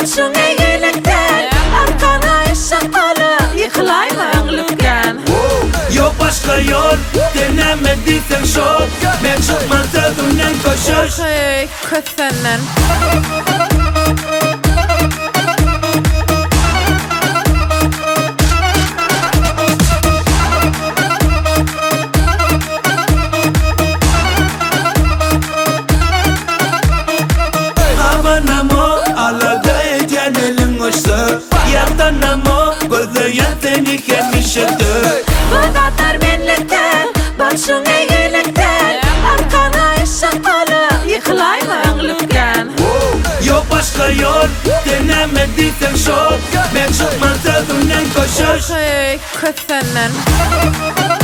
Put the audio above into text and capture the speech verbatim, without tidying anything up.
Başın eğilikten arkana eşekmalı yıkılayma önlükten. Yok başka yol denemediysen şok. Ben çıkmaz ödümden koşuş. Hey köz senden. Havanamo alada eken elin hoştu. Yandanamo gözleyen seni kemişirdi. Bu kadar benlikten başın eğilikten arkana eşekmalı yıkılayma önlükten. Yok başka yol denemediysen şok. Ben çıkmaz ödümden koşuş. Hey köz senden.